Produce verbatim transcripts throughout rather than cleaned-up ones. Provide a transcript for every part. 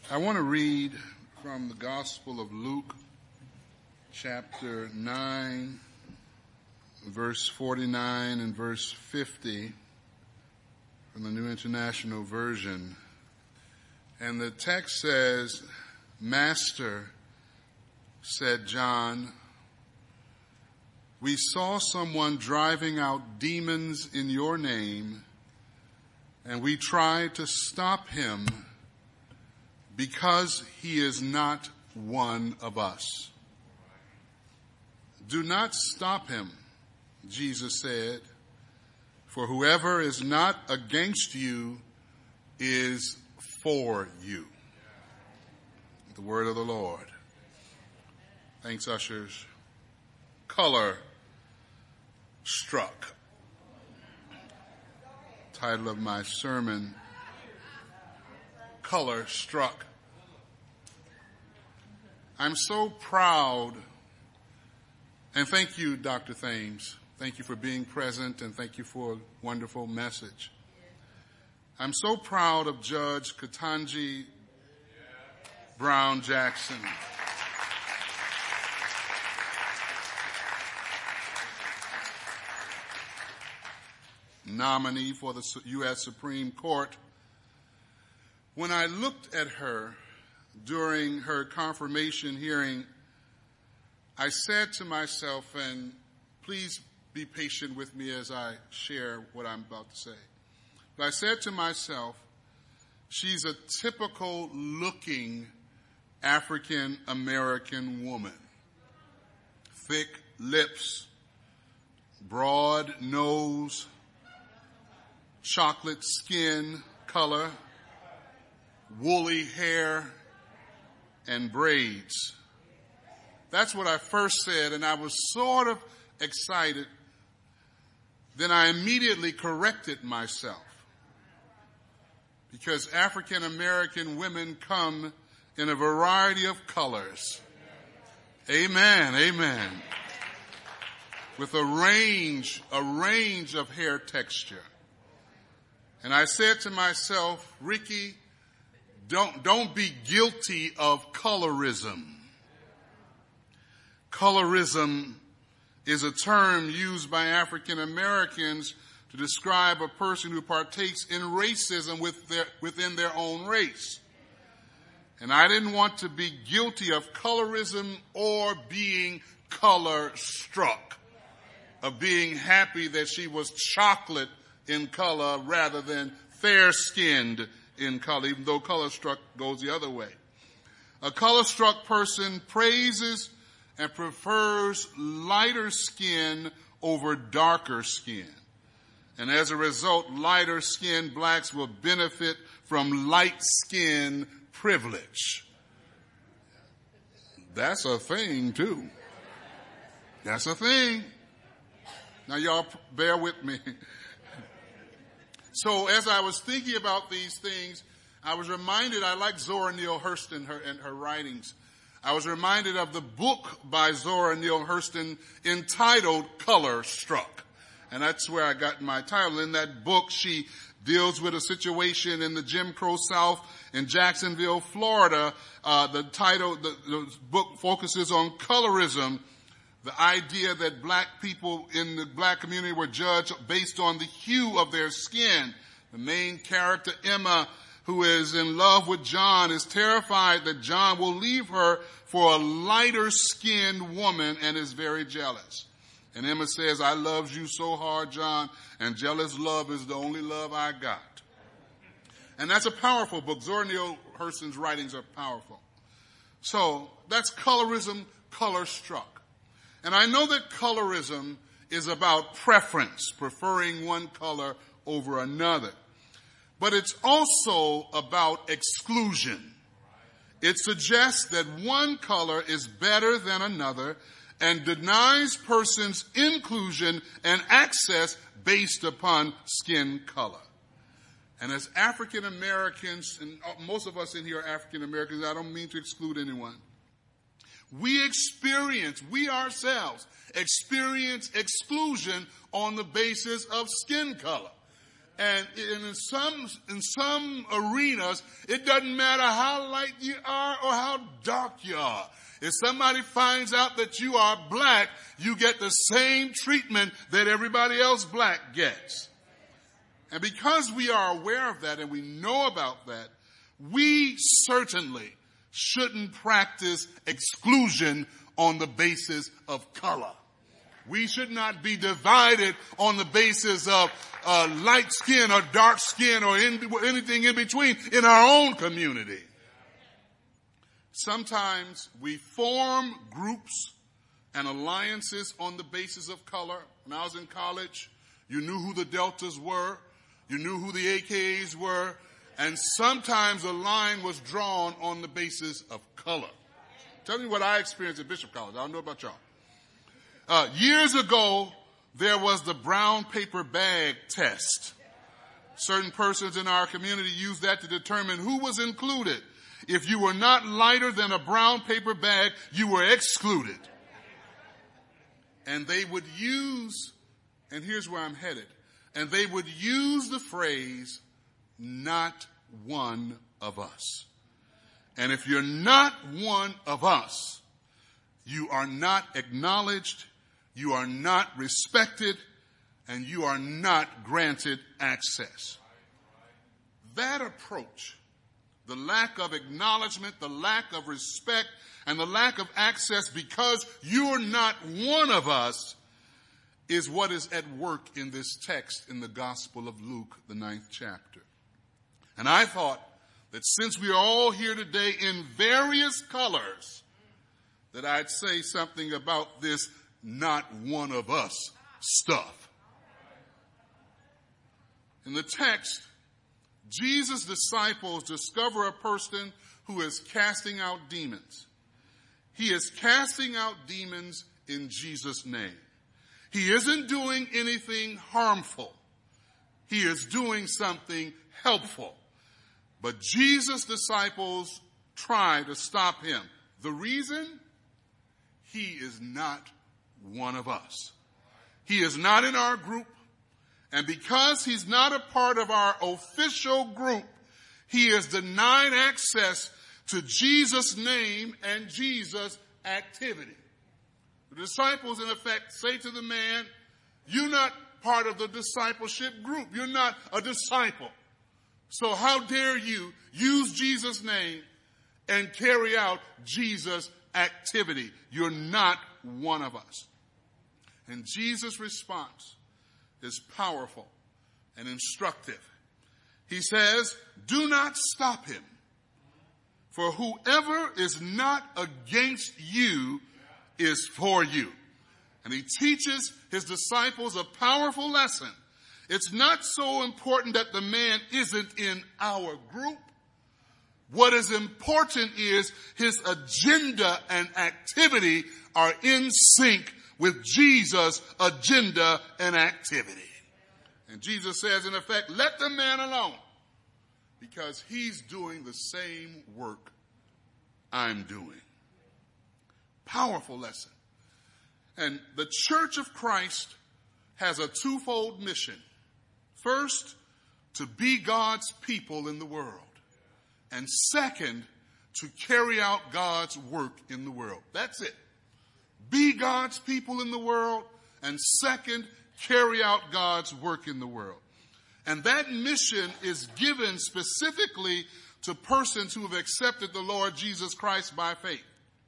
I want to read from the Gospel of Luke, chapter nine, verse forty-nine and verse fifty from the New International Version. And the text says, "Master," said John, "we saw someone driving out demons in your name, and we tried to stop him because he is not one of us." "Do not stop him," Jesus said, "for whoever is not against you is for you." The word of the Lord. Thanks, ushers. Color struck. Title of my sermon, Color Struck. I'm so proud, and thank you, Doctor Thames. Thank you for being present, and thank you for a wonderful message. I'm so proud of Judge Ketanji Brown Jackson. Nominee for the U S Supreme Court. When I looked at her during her confirmation hearing, I said to myself, and please be patient with me as I share what I'm about to say, but I said to myself, she's a typical looking African American woman. Thick lips, broad nose, chocolate skin color, woolly hair, and braids. That's what I first said, and I was sort of excited. Then I immediately corrected myself, because African American women come in a variety of colors. Amen, amen. With a range, a range of hair texture. And I said to myself, Ricky, don't, don't be guilty of colorism. Colorism is a term used by African Americans to describe a person who partakes in racism with their, within their own race. And I didn't want to be guilty of colorism or being color struck, of being happy that she was chocolate in color rather than fair-skinned in color, even though color struck goes the other way. A color struck person praises and prefers lighter skin over darker skin. And as a result, lighter skinned blacks will benefit from light skin privilege. That's a thing too. That's a thing. Now y'all bear with me. So as I was thinking about these things, I was reminded, I like Zora Neale Hurston her, and her writings. I was reminded of the book by Zora Neale Hurston entitled Color Struck. And that's where I got my title. In that book, she deals with a situation in the Jim Crow South in Jacksonville, Florida. Uh, the title, the, the book focuses on colorism. The idea that black people in the black community were judged based on the hue of their skin. The main character, Emma, who is in love with John, is terrified that John will leave her for a lighter skinned woman and is very jealous. And Emma says, "I love you so hard, John, and jealous love is the only love I got." And that's a powerful book. Zora Neale Hurston's writings are powerful. So that's colorism, color struck. And I know that colorism is about preference, preferring one color over another. But it's also about exclusion. It suggests that one color is better than another and denies persons inclusion and access based upon skin color. And as African Americans, and most of us in here are African Americans, I don't mean to exclude anyone, we experience, we ourselves experience exclusion on the basis of skin color. And in some, in some arenas, it doesn't matter how light you are or how dark you are. If somebody finds out that you are black, you get the same treatment that everybody else black gets. And because we are aware of that and we know about that, we certainly shouldn't practice exclusion on the basis of color. We should not be divided on the basis of uh, light skin or dark skin or in, anything in between in our own community. Sometimes we form groups and alliances on the basis of color. When I was in college, you knew who the Deltas were. You knew who the A K As were. And sometimes a line was drawn on the basis of color. Tell me what I experienced at Bishop College. I don't know about y'all. Uh, years ago, there was the brown paper bag test. Certain persons in our community used that to determine who was included. If you were not lighter than a brown paper bag, you were excluded. And they would use, and here's where I'm headed, and they would use the phrase, not one of us. And if you're not one of us, you are not acknowledged, you are not respected, and you are not granted access. That approach, the lack of acknowledgement, the lack of respect, and the lack of access because you're not one of us, is what is at work in this text in the Gospel of Luke, the ninth chapter. And I thought that since we are all here today in various colors, that I'd say something about this not one of us stuff. In the text, Jesus' disciples discover a person who is casting out demons. He is casting out demons in Jesus' name. He isn't doing anything harmful. He is doing something helpful. But Jesus' disciples try to stop him. The reason? He is not one of us. He is not in our group. And because he's not a part of our official group, he is denied access to Jesus' name and Jesus' activity. The disciples, in effect, say to the man, you're not part of the discipleship group. You're not a disciple. So how dare you use Jesus' name and carry out Jesus' activity? You're not one of us. And Jesus' response is powerful and instructive. He says, do not stop him, for whoever is not against you is for you. And he teaches his disciples a powerful lesson. It's not so important that the man isn't in our group. What is important is his agenda and activity are in sync with Jesus' agenda and activity. And Jesus says, in effect, let the man alone, because he's doing the same work I'm doing. Powerful lesson. And the Church of Christ has a twofold mission. First, to be God's people in the world. And second, to carry out God's work in the world. That's it. Be God's people in the world, and second, carry out God's work in the world. And that mission is given specifically to persons who have accepted the Lord Jesus Christ by faith.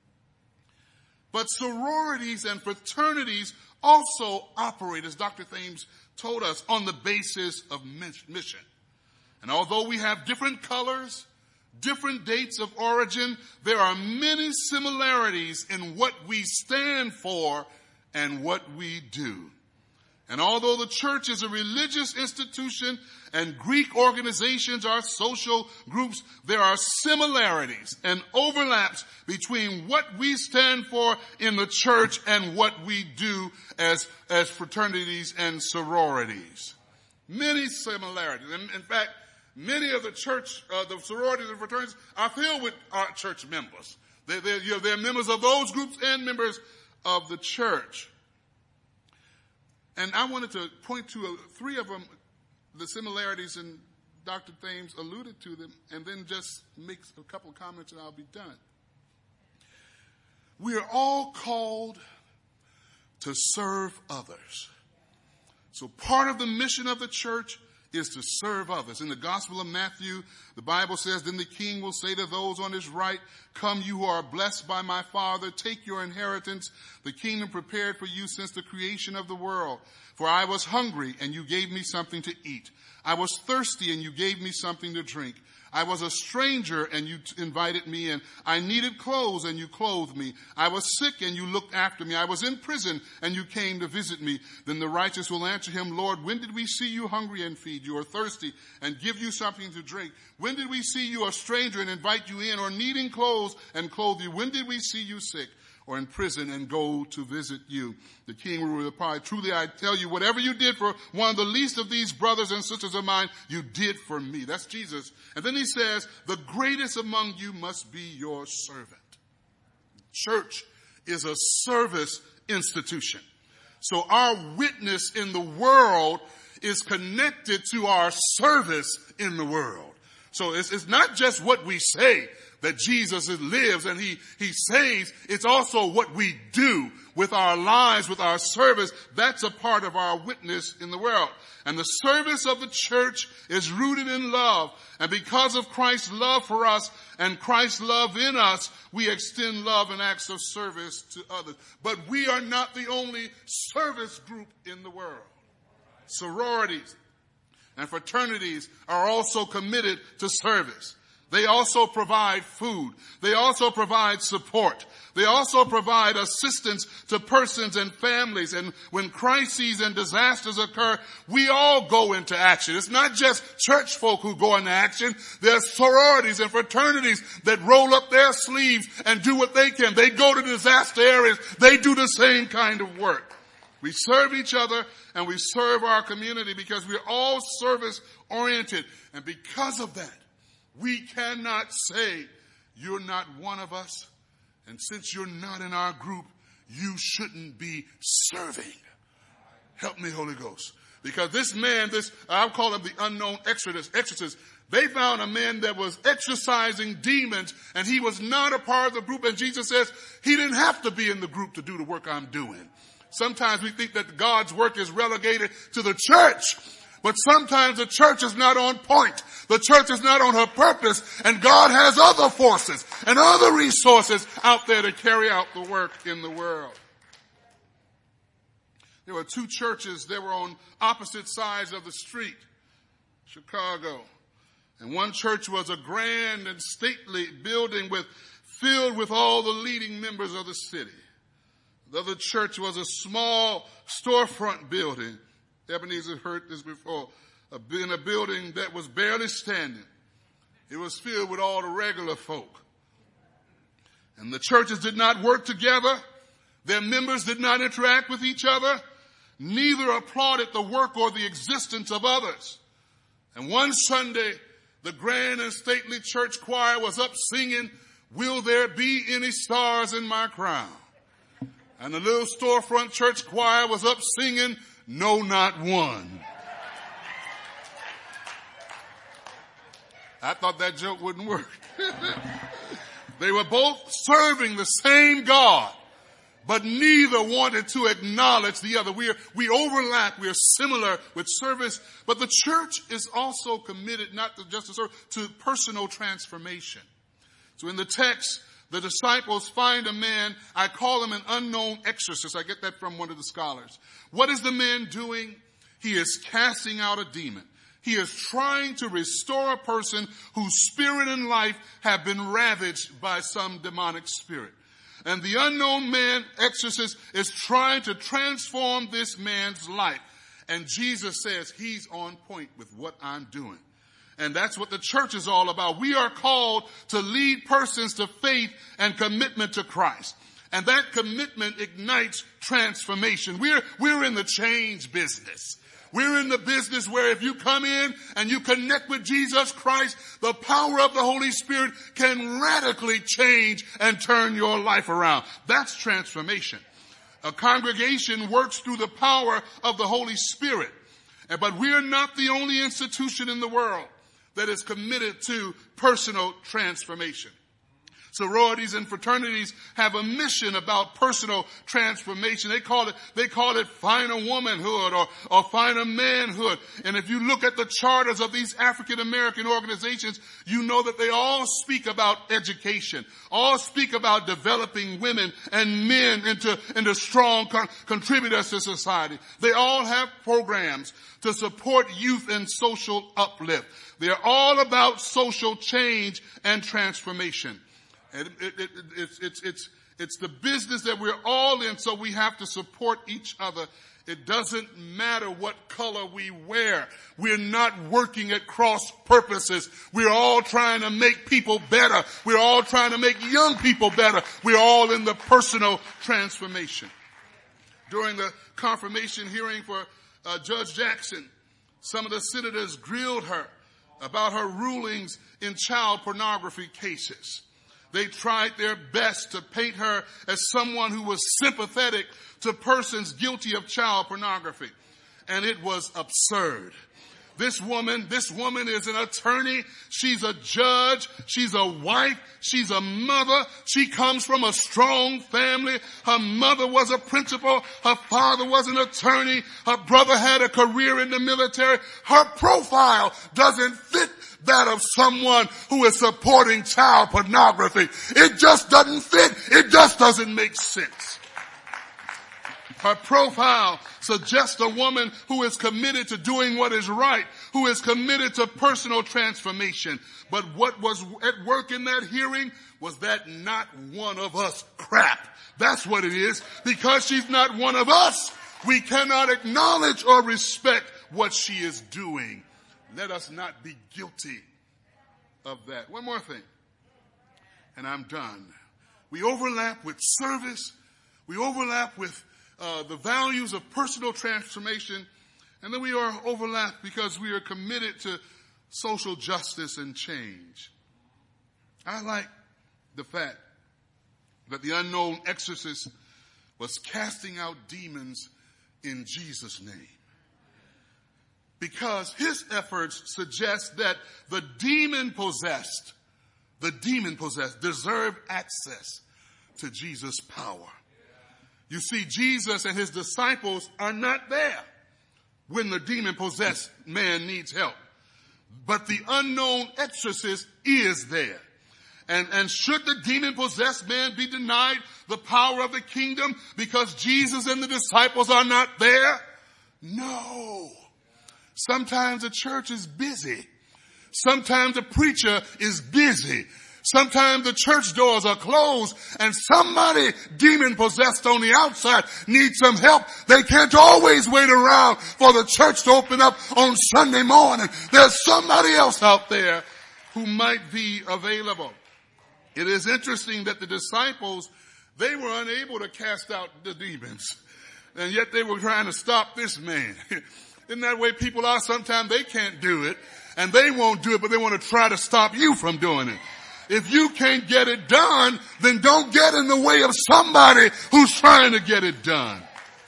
But sororities and fraternities also operate, as Doctor Thames told us, on the basis of mission. And although we have different colors, different dates of origin, there are many similarities in what we stand for and what we do. And although the church is a religious institution and Greek organizations are social groups, there are similarities and overlaps between what we stand for in the church and what we do as, as fraternities and sororities. Many similarities. And in fact, many of the church, uh, the sororities and fraternities are filled with our church members. They're, they're, you know, they're members of those groups and members of the church. And I wanted to point to uh, three of them the similarities, and Doctor Thames alluded to them, and then just make a couple of comments and I'll be done. We are all called to serve others. So part of the mission of the church is to serve others. In the Gospel of Matthew, the Bible says, then the king will say to those on his right, come you who are blessed by my Father, take your inheritance, the kingdom prepared for you since the creation of the world. For I was hungry and you gave me something to eat. I was thirsty and you gave me something to drink. I was a stranger and you t- invited me in. I needed clothes and you clothed me. I was sick and you looked after me. I was in prison and you came to visit me. Then the righteous will answer him, Lord, when did we see you hungry and feed you, or thirsty and give you something to drink? When did we see you a stranger and invite you in, or needing clothes and clothe you? When did we see you sick or in prison and go to visit you? The king will reply, truly I tell you, whatever you did for one of the least of these brothers and sisters of mine, you did for me. That's Jesus. And then he says, the greatest among you must be your servant. Church is a service institution. So our witness in the world is connected to our service in the world. So it's, it's not just what we say that Jesus lives and he, he saves. It's also what we do with our lives, with our service. That's a part of our witness in the world. And the service of the church is rooted in love. And because of Christ's love for us and Christ's love in us, we extend love and acts of service to others. But we are not the only service group in the world. Sororities and fraternities are also committed to service. They also provide food. They also provide support. They also provide assistance to persons and families. And when crises and disasters occur, we all go into action. It's not just church folk who go into action. There are sororities and fraternities that roll up their sleeves and do what they can. They go to disaster areas. They do the same kind of work. We serve each other and we serve our community because we're all service oriented. And because of that, we cannot say you're not one of us, and since you're not in our group, you shouldn't be serving. Help me, Holy Ghost. Because this man, this, I'll call him the unknown exorcist, exorcist, they found a man that was exorcising demons, and he was not a part of the group, and Jesus says he didn't have to be in the group to do the work I'm doing. Sometimes we think that God's work is relegated to the church. But sometimes the church is not on point. The church is not on her purpose. And God has other forces and other resources out there to carry out the work in the world. There were two churches that were on opposite sides of the street, Chicago. And one church was a grand and stately building with, filled with all the leading members of the city. The other church was a small storefront building. Ebenezer heard this before. In a building that was barely standing. It was filled with all the regular folk. And the churches did not work together. Their members did not interact with each other. Neither applauded the work or the existence of others. And one Sunday, the grand and stately church choir was up singing, "Will there be any stars in my crown?" And the little storefront church choir was up singing, "No, not one." I thought that joke wouldn't work. They were both serving the same God, but neither wanted to acknowledge the other. We are, we overlap. We are similar with service, but the church is also committed not to just to serve, to personal transformation. So in the text, the disciples find a man, I call him an unknown exorcist. I get that from one of the scholars. What is the man doing? He is casting out a demon. He is trying to restore a person whose spirit and life have been ravaged by some demonic spirit. And the unknown man, exorcist, is trying to transform this man's life. And Jesus says he's on point with what I'm doing. And that's what the church is all about. We are called to lead persons to faith and commitment to Christ. And that commitment ignites transformation. We're, we're in the change business. We're in the business where if you come in and you connect with Jesus Christ, the power of the Holy Spirit can radically change and turn your life around. That's transformation. A congregation works through the power of the Holy Spirit. But we are not the only institution in the world that is committed to personal transformation. Sororities and fraternities have a mission about personal transformation. They call it, they call it finer womanhood or, or finer manhood. And if you look at the charters of these African American organizations, you know that they all speak about education, all speak about developing women and men into, into strong con- contributors to society. They all have programs to support youth and social uplift. They're all about social change and transformation. And it, it, it, it's, it's, it's, it's the business that we're all in, so we have to support each other. It doesn't matter what color we wear. We're not working at cross purposes. We're all trying to make people better. We're all trying to make young people better. We're all in the personal transformation. During the confirmation hearing for uh, Judge Jackson, some of the senators grilled her about her rulings in child pornography cases. They tried their best to paint her as someone who was sympathetic to persons guilty of child pornography. And it was absurd. This woman, this woman is an attorney. She's a judge. She's a wife. She's a mother. She comes from a strong family. Her mother was a principal. Her father was an attorney. Her brother had a career in the military. Her profile doesn't fit that of someone who is supporting child pornography. It just doesn't fit. It just doesn't make sense. Her profile suggests a woman who is committed to doing what is right, who is committed to personal transformation. But what was at work in that hearing was that not one of us crap. That's what it is. Because she's not one of us, we cannot acknowledge or respect what she is doing. Let us not be guilty of that. One more thing, and I'm done. We overlap with service. We overlap with uh, the values of personal transformation. And then we are overlap because we are committed to social justice and change. I like the fact that the unknown exorcist was casting out demons in Jesus' name. Because his efforts suggest that the demon possessed, the demon possessed deserve access to Jesus' power. You see, Jesus and his disciples are not there when the demon possessed man needs help. But the unknown exorcist is there. And, and should the demon possessed man be denied the power of the kingdom because Jesus and the disciples are not there? No. Sometimes the church is busy. Sometimes the preacher is busy. Sometimes the church doors are closed and somebody demon possessed on the outside needs some help. They can't always wait around for the church to open up on Sunday morning. There's somebody else out there who might be available. It is interesting that the disciples, they were unable to cast out the demons, and yet they were trying to stop this man. Isn't that way people are? Sometimes they can't do it and they won't do it, but they want to try to stop you from doing it. If you can't get it done, then don't get in the way of somebody who's trying to get it done.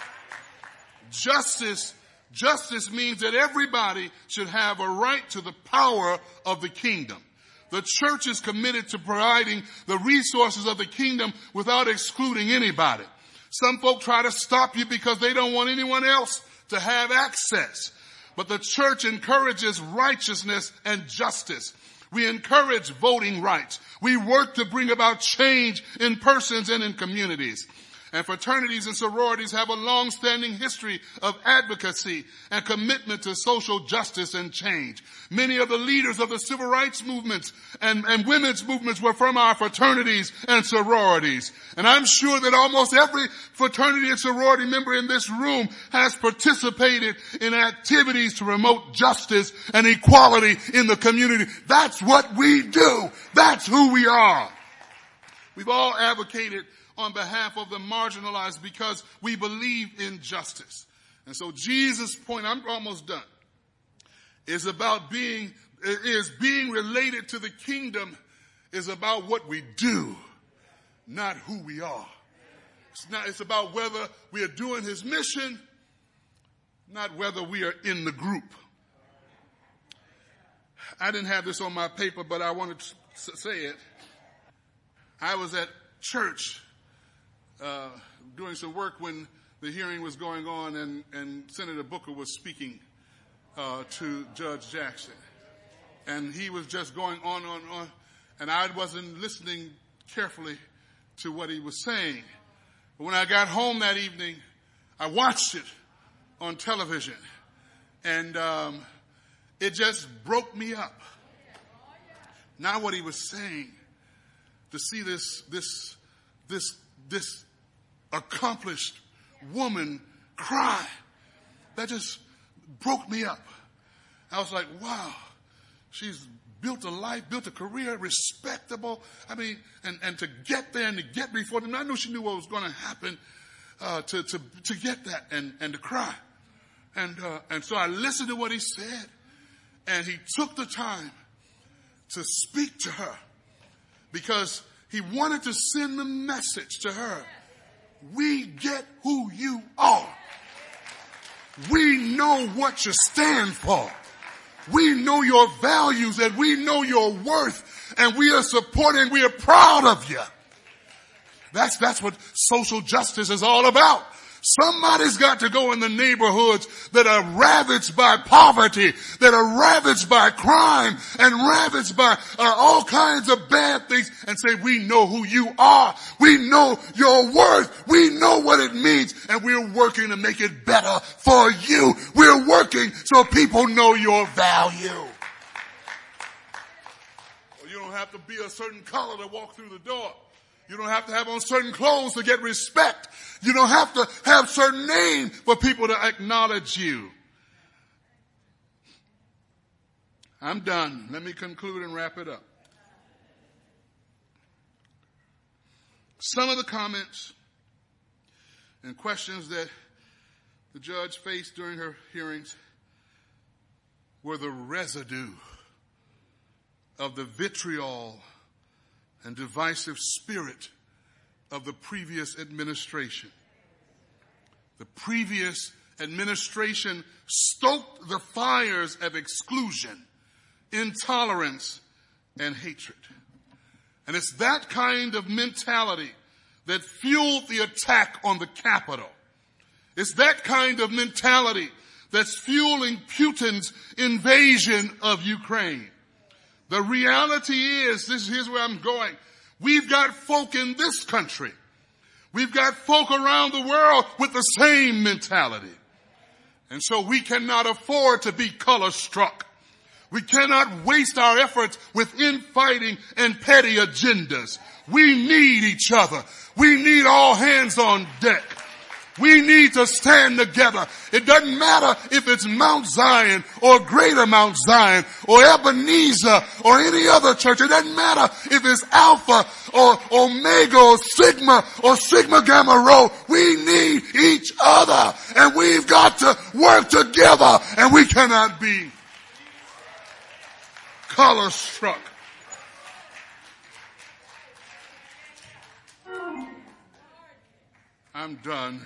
Justice, justice means that everybody should have a right to the power of the kingdom. The church is committed to providing the resources of the kingdom without excluding anybody. Some folk try to stop you because they don't want anyone else to have access. But the church encourages righteousness and justice. We encourage voting rights. We work to bring about change in persons and in communities. And fraternities and sororities have a long-standing history of advocacy and commitment to social justice and change. Many of the leaders of the civil rights movements and, and women's movements were from our fraternities and sororities. And I'm sure that almost every fraternity and sorority member in this room has participated in activities to promote justice and equality in the community. That's what we do. That's who we are. We've all advocated on behalf of the marginalized because we believe in justice. And so Jesus' point, I'm almost done, is about being, is being related to the kingdom is about what we do, not who we are. It's not, it's about whether we are doing his mission, not whether we are in the group. I didn't have this on my paper, but I wanted to say it. I was at church uh, doing some work when the hearing was going on, and, and Senator Booker was speaking uh, to Judge Jackson. And he was just going on, on, on, and I wasn't listening carefully to what he was saying. But when I got home that evening, I watched it on television, and um, it just broke me up. Not what he was saying. To see this, this, this, this accomplished woman cry, that just broke me up. I was like, wow, she's built a life, built a career, respectable. I mean, and, and to get there and to get before them, I knew she knew what was going to happen uh, to, to, to get that and, and to cry. And, uh, and so I listened to what he said, and he took the time to speak to her because he wanted to send the message to her. We get who you are. We know what you stand for. We know your values and we know your worth, and we are supporting, we are proud of you. That's, that's what social justice is all about. Somebody's got to go in the neighborhoods that are ravaged by poverty, that are ravaged by crime, and ravaged by uh, all kinds of bad things, and say, we know who you are. We know your worth. We know what it means, and we're working to make it better for you. We're working so people know your value. Well, you don't have to be a certain color to walk through the door. You don't have to have on certain clothes to get respect. You don't have to have certain name for people to acknowledge you. I'm done. Let me conclude and wrap it up. Some of the comments and questions that the judge faced during her hearings were the residue of the vitriol and divisive spirit of the previous administration. The previous administration stoked the fires of exclusion, intolerance, and hatred. And it's that kind of mentality that fueled the attack on the Capitol. It's that kind of mentality that's fueling Putin's invasion of Ukraine. The reality is, this here's where I'm going. We've got folk in this country. We've got folk around the world with the same mentality. And so we cannot afford to be color struck. We cannot waste our efforts with infighting and petty agendas. We need each other. We need all hands on deck. We need to stand together. It doesn't matter if it's Mount Zion or Greater Mount Zion or Ebenezer or any other church. It doesn't matter if it's Alpha or Omega or Sigma or Sigma Gamma Rho. We need each other, and we've got to work together, and we cannot be color struck. I'm done.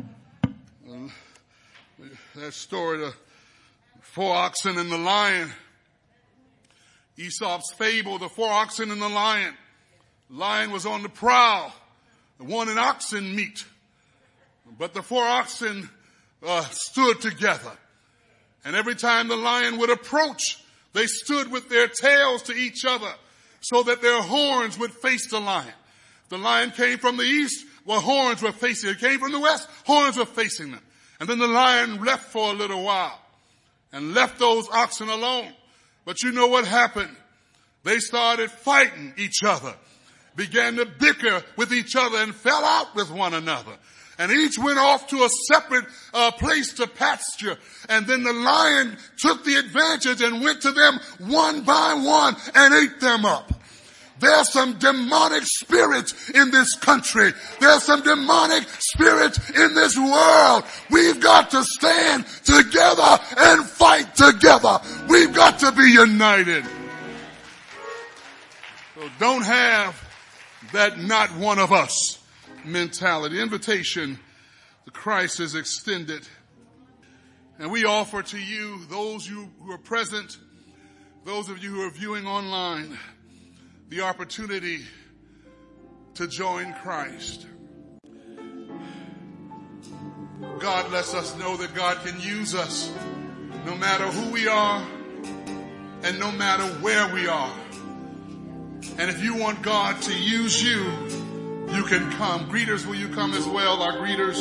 That story, the four oxen and the lion. Aesop's fable, the four oxen and the lion. The lion was on the prowl, wanting oxen meat. But the four oxen uh, stood together. And every time the lion would approach, they stood with their tails to each other so that their horns would face the lion. The lion came from the east, well, horns were facing. It came from the west, horns were facing them. And then the lion left for a little while and left those oxen alone. But you know what happened? They started fighting each other, began to bicker with each other, and fell out with one another. And each went off to a separate uh, place to pasture. And then the lion took the advantage and went to them one by one and ate them up. There's some demonic spirits in this country. There's some demonic spirits in this world. We've got to stand together and fight together. We've got to be united. So don't have that not one of us mentality. Invitation to Christ is extended. And we offer to you, those you who are present, those of you who are viewing online, the opportunity to join Christ. God lets us know that God can use us no matter who we are and no matter where we are. And if you want God to use you, you can come. Greeters, will you come as well, our greeters?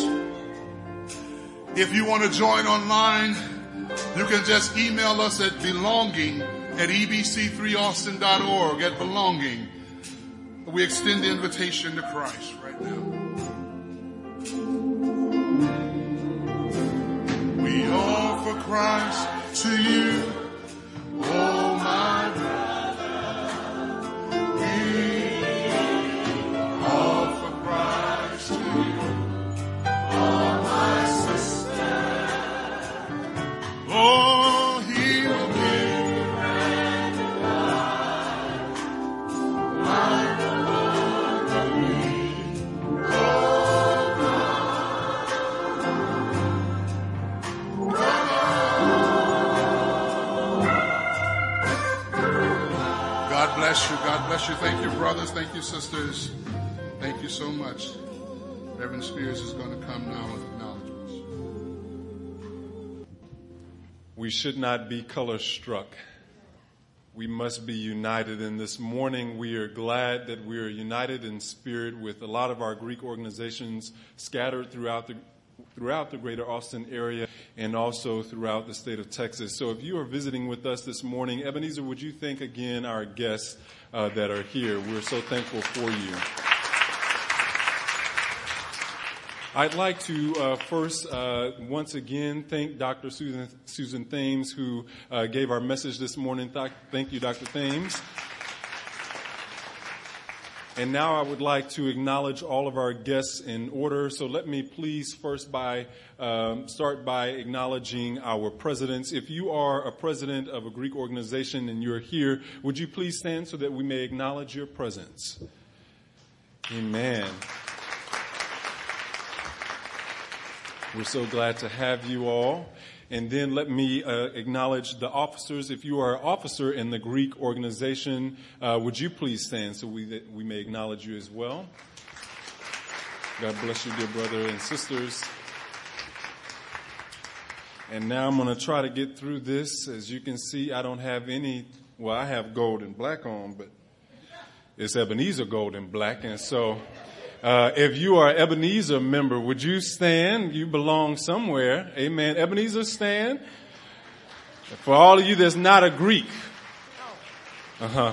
If you want to join online, you can just email us at belonging at e b c three austin dot org, at belonging. We extend the invitation to Christ right now. We offer Christ to you, oh my brother. We offer Christ to you, oh my sister. Oh, he will give you bread and wine, like the Lord of me, oh God. God bless you. God bless you. Thank you, brothers. Thank you, sisters. Thank you so much. Reverend Spears is going to come now with acknowledgments. We should not be color struck. We must be united. And this morning we are glad that we are united in spirit with a lot of our Greek organizations scattered throughout the throughout the greater Austin area and also throughout the state of Texas. So if you are visiting with us this morning, Ebenezer, would you thank again our guests uh, that are here? We're so thankful for you. I'd like to uh, first, uh, once again, thank Doctor Susan, Susan Thames, who uh, gave our message this morning. Th- thank you, Doctor Thames. And now I would like to acknowledge all of our guests in order. So let me please first by um, start by acknowledging our presidents. If you are a president of a Greek organization and you're here, would you please stand so that we may acknowledge your presence? Amen. We're so glad to have you all. And then let me uh, acknowledge the officers. If you are an officer in the Greek organization, uh, would you please stand so we that we may acknowledge you as well? God bless you, dear brother and sisters. And now I'm going to try to get through this. As you can see, I don't have any, well, I have gold and black on, but it's Ebenezer gold and black. And so Uh, if you are an Ebenezer member, would you stand? You belong somewhere. Amen. Ebenezer, stand. For all of you that's not a Greek. Uh-huh.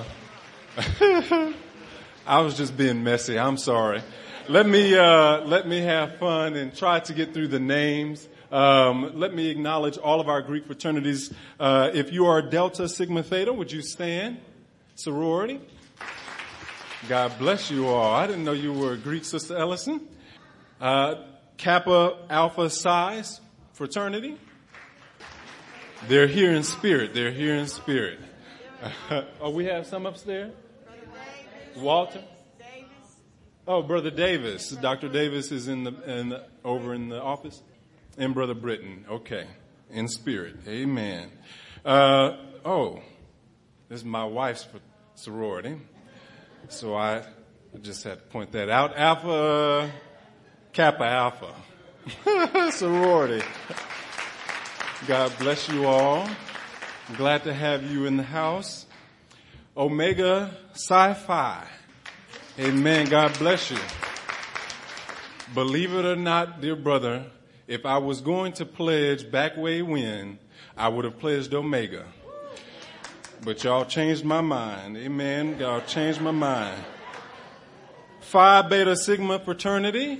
I was just being messy. I'm sorry. Let me, uh, let me have fun and try to get through the names. Um, let me acknowledge all of our Greek fraternities. Uh, if you are Delta Sigma Theta, would you stand? Sorority. God bless you all. I didn't know you were a Greek, Sister Ellison. Uh, Kappa Alpha Psi fraternity. They're here in spirit. They're here in spirit. Uh, oh, we have some upstairs? Walter? Oh, Brother Davis. Doctor Davis is in the, in the over in the office. And Brother Britton. Okay. In spirit. Amen. Uh, oh, this is my wife's sorority. So I just had to point that out. Alpha, Kappa Alpha. Sorority. God bless you all. I'm glad to have you in the house. Omega Psi Phi. Amen. God bless you. Believe it or not, dear brother, if I was going to pledge back way when, I would have pledged Omega. But y'all changed my mind. Amen. Y'all changed my mind. Phi Beta Sigma fraternity.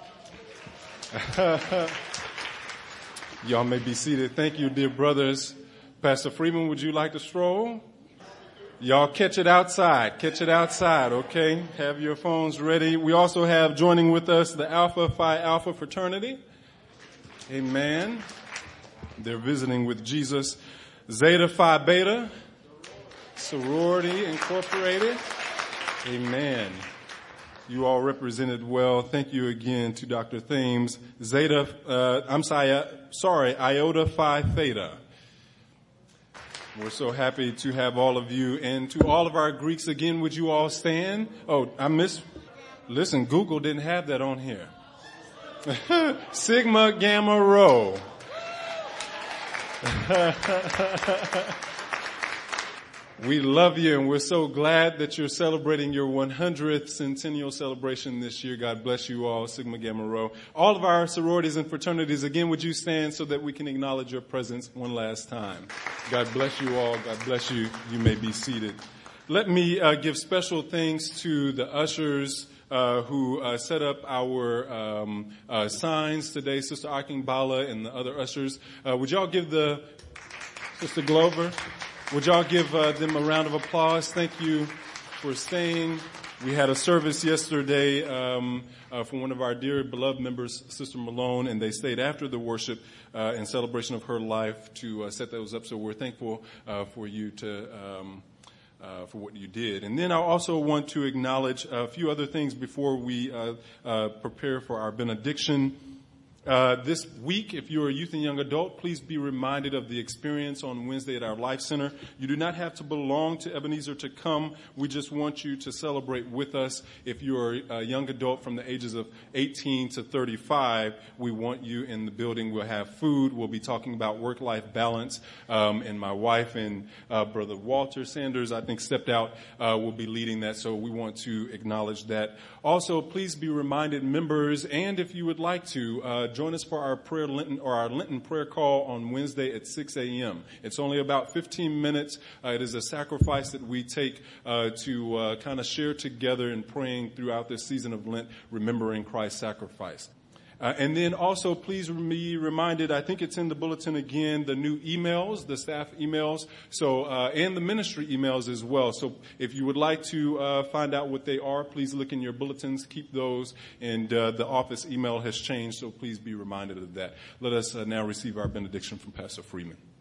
Y'all may be seated. Thank you, dear brothers. Pastor Freeman, would you like to stroll? Y'all catch it outside. Catch it outside, okay? Have your phones ready. We also have joining with us the Alpha Phi Alpha fraternity. Amen. They're visiting with Jesus. Zeta Phi Beta. Sorority Incorporated. Amen. You all represented well. Thank you again to Doctor Thames. Zeta, uh, I'm sorry, sorry, Iota Phi Theta. We're so happy to have all of you. And to all of our Greeks, again, would you all stand? Oh, I missed. Listen, Google didn't have that on here. Sigma Gamma Rho. We love you, and we're so glad that you're celebrating your one hundredth centennial celebration this year. God bless you all, Sigma Gamma Rho. All of our sororities and fraternities, again, would you stand so that we can acknowledge your presence one last time? God bless you all. God bless you. You may be seated. Let me uh, give special thanks to the ushers Uh, who uh, set up our um, uh, signs today, Sister Akingbala and the other ushers. Uh, would y'all give the, Sister Glover, would y'all give uh, them a round of applause? Thank you for staying. We had a service yesterday um, uh, from one of our dear beloved members, Sister Malone, and they stayed after the worship uh, in celebration of her life to uh, set those up. So we're thankful uh, for you to um Uh, for what you did. And then I also want to acknowledge a few other things before we uh, uh, prepare for our benediction. Uh, this week, if you're a youth and young adult, please be reminded of the experience on Wednesday at our Life Center. You do not have to belong to Ebenezer to come. We just want you to celebrate with us. If you're a young adult from the ages of eighteen to thirty-five, we want you in the building. We'll have food. We'll be talking about work-life balance. Um, and my wife and uh, Brother Walter Sanders, I think, stepped out, uh, will be leading that. So we want to acknowledge that. Also, please be reminded, members, and if you would like to, uh, join us for our prayer Lenten or our Lenten prayer call on Wednesday at six a.m. It's only about fifteen minutes. Uh, it is a sacrifice that we take uh, to uh, kind of share together in praying throughout this season of Lent, remembering Christ's sacrifice. Uh, and then also, please be reminded, I think it's in the bulletin again, the new emails, the staff emails, so uh, and the ministry emails as well. So if you would like to uh, find out what they are, please look in your bulletins, keep those, and uh, the office email has changed, so please be reminded of that. Let us uh, now receive our benediction from Pastor Freeman.